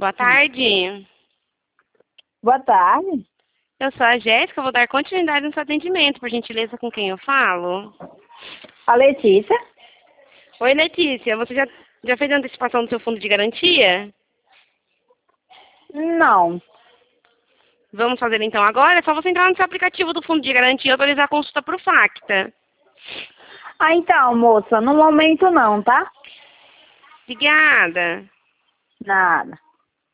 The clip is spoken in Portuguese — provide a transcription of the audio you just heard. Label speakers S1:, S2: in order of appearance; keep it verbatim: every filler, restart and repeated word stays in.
S1: Boa tarde.
S2: Boa tarde.
S1: Eu sou a Jéssica, vou dar continuidade no seu atendimento, por gentileza, com quem eu falo?
S2: A Letícia.
S1: Oi, Letícia, você já, já fez a antecipação do seu fundo de garantia?
S2: Não.
S1: Vamos fazer então agora? É só você entrar no seu aplicativo do fundo de garantia e autorizar a consulta por Facta.
S2: Ah, então, moça, no momento não, tá?
S1: Obrigada.
S2: Nada.